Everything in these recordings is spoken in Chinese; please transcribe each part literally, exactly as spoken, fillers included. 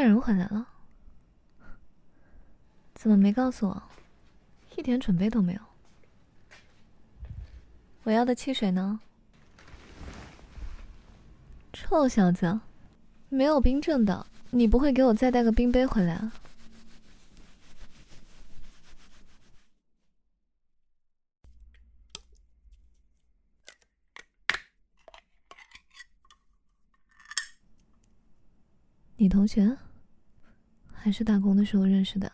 人回来了，怎么没告诉我？一点准备都没有。我要的汽水呢？臭小子，没有冰镇的，你不会给我再带个冰杯回来啊？你同学？还是打工的时候认识的？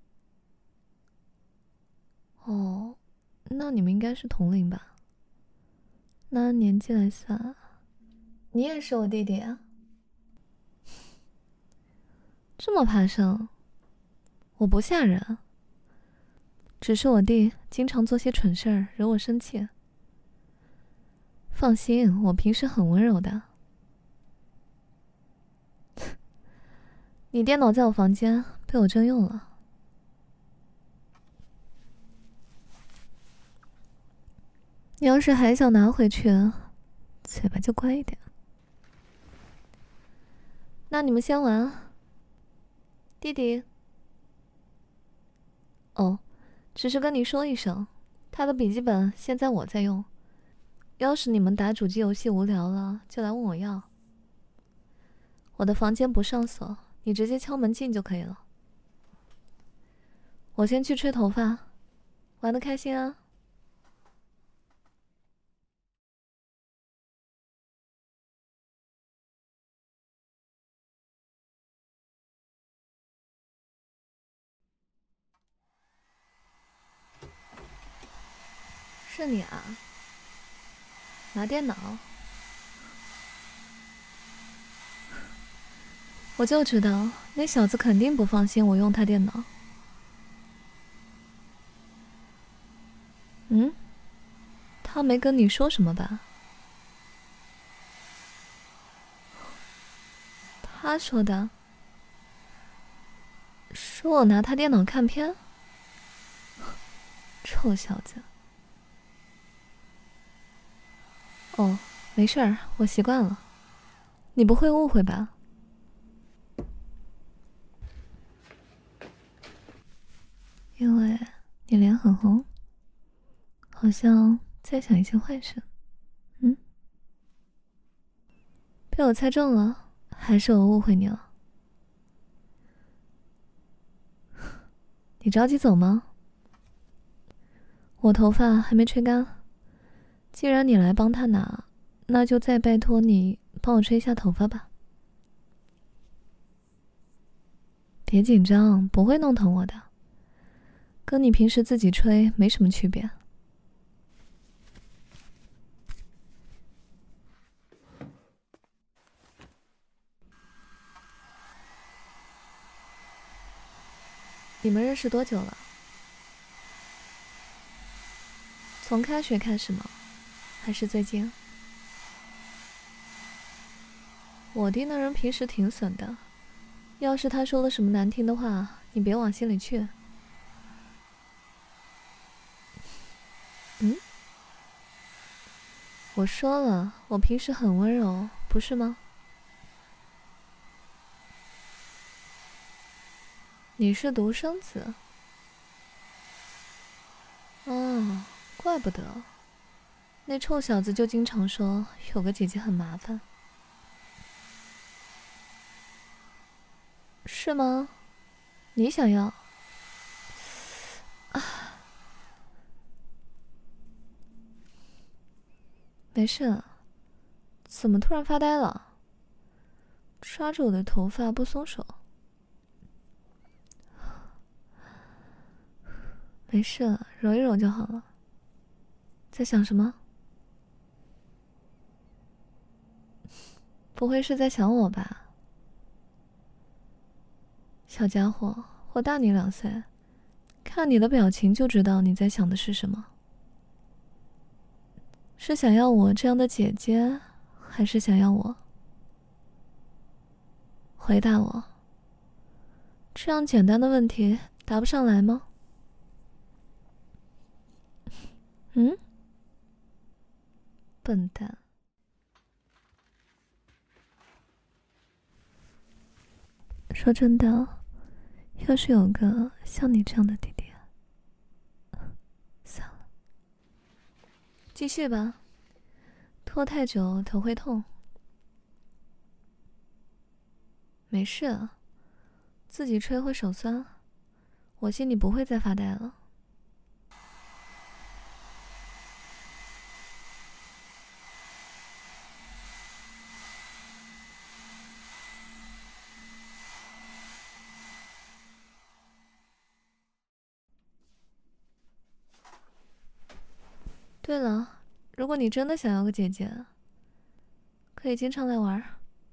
哦，那你们应该是同龄吧？那按年纪来算，你也是我弟弟啊？这么怕生？我不吓人，只是我弟经常做些蠢事儿，惹我生气。放心，我平时很温柔的。你电脑在我房间，被我征用了。你要是还想拿回去，嘴巴就乖一点。那你们先玩。弟弟。哦，只是跟你说一声，他的笔记本现在我在用，要是你们打主机游戏无聊了，就来问我要。我的房间不上锁，你直接敲门进就可以了。我先去吹头发，玩得开心啊。是你啊？拿电脑？我就知道那小子肯定不放心我用他电脑。嗯？他没跟你说什么吧？他说的。说我拿他电脑看片？臭小子。哦，没事儿，我习惯了。你不会误会吧？因为你脸很红，好像在想一些坏事。嗯？被我猜中了，还是我误会你了？你着急走吗？我头发还没吹干，既然你来帮他拿，那就再拜托你帮我吹一下头发吧。别紧张，不会弄疼我的，跟你平时自己吹没什么区别。你们认识多久了？从开学开始吗？还是最近？我弟那人平时挺损的，要是他说了什么难听的话，你别往心里去。嗯？我说了，我平时很温柔，不是吗？你是独生子？哦，怪不得。那臭小子就经常说有个姐姐很麻烦。是吗？你想要？啊，没事。怎么突然发呆了？抓着我的头发不松手。没事，揉一揉就好了。在想什么？不会是在想我吧？小家伙，我大你两岁，看你的表情就知道你在想的是什么。是想要我这样的姐姐，还是想要我？回答我。这样简单的问题答不上来吗？嗯？笨蛋。 说真的，要是有个像你这样的弟弟，算了，继续吧，拖太久头会痛。没事啊，自己吹会手酸，我信你不会再发呆了。对了，如果你真的想要个姐姐，可以经常来玩。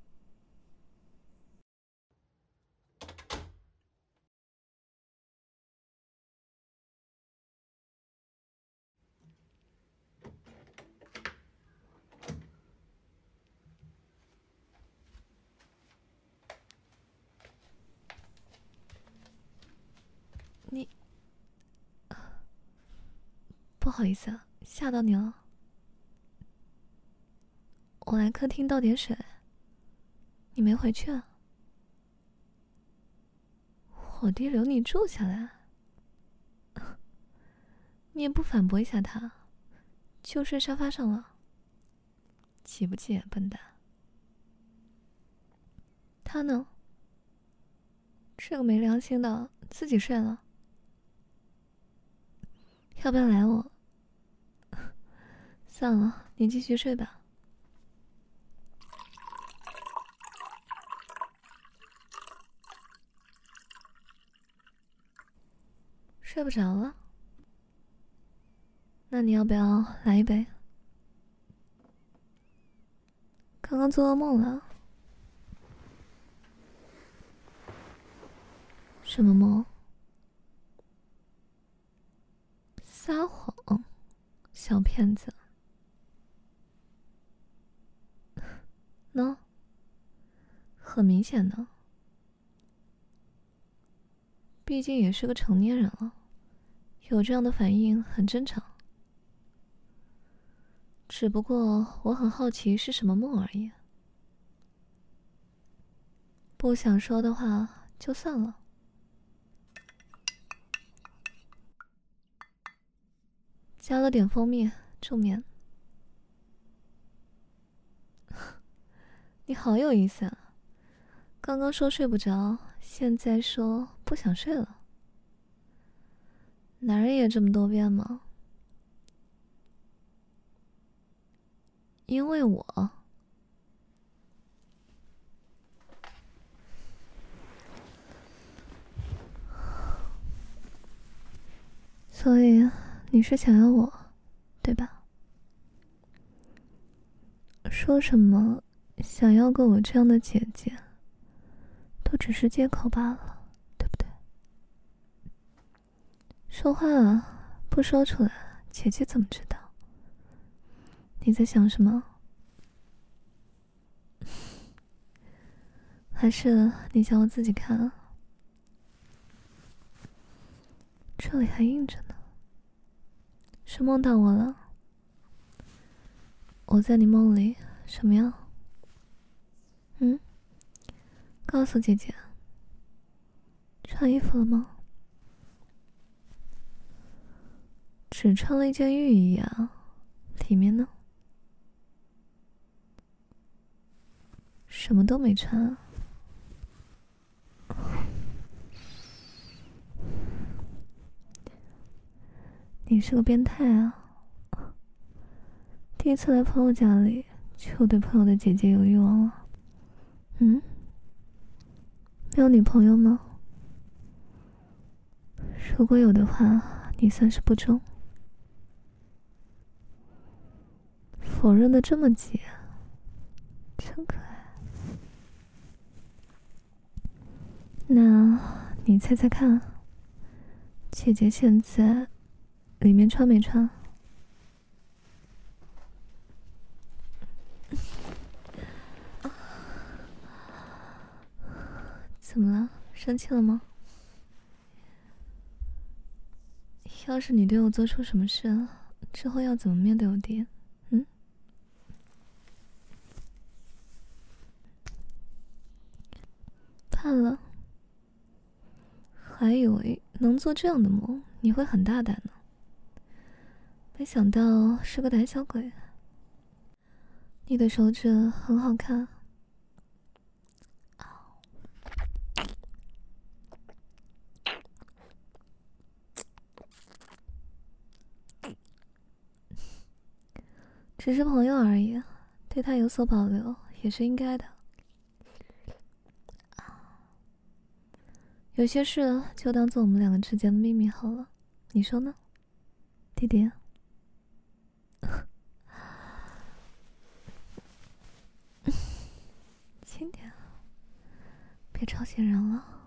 你，不好意思啊，吓到你了。我来客厅倒点水，你没回去啊？我弟留你住下来，你也不反驳一下他，就睡沙发上了，气不气啊，笨蛋？他呢？这个没良心的，自己睡了。要不要来我？算了，你继续睡吧。睡不着了？那你要不要来一杯？刚刚做噩梦了？什么梦？撒谎，小骗子。喏，很明显的，毕竟也是个成年人了，有这样的反应很正常。只不过我很好奇是什么梦而已。不想说的话就算了。加了点蜂蜜助眠。你好有意思啊，刚刚说睡不着，现在说不想睡了。男人也这么多变吗？因为我所以你是想要我，对吧？说什么想要个我这样的姐姐，都只是借口罢了，对不对？说话啊，不说出来，姐姐怎么知道？你在想什么？还是你想我自己看啊？这里还印着呢。是梦到我了？我在你梦里什么样？嗯？告诉姐姐。穿衣服了吗？只穿了一件浴衣啊，里面呢？什么都没穿啊。你是个变态啊！第一次来朋友家里，就对朋友的姐姐有欲望了。嗯？没有女朋友吗？如果有的话，你算是不忠。否认的这么急，真可爱。那你猜猜看，姐姐现在里面穿没穿？怎么了？生气了吗？要是你对我做出什么事，之后要怎么面对我爹？嗯？怕了？ 还以为能做这样的梦你会很大胆呢，没想到是个胆小鬼。你的手指很好看。只是朋友而已，对他有所保留也是应该的。有些事就当做我们两个之间的秘密好了，你说呢，弟弟？轻点，别吵醒人了。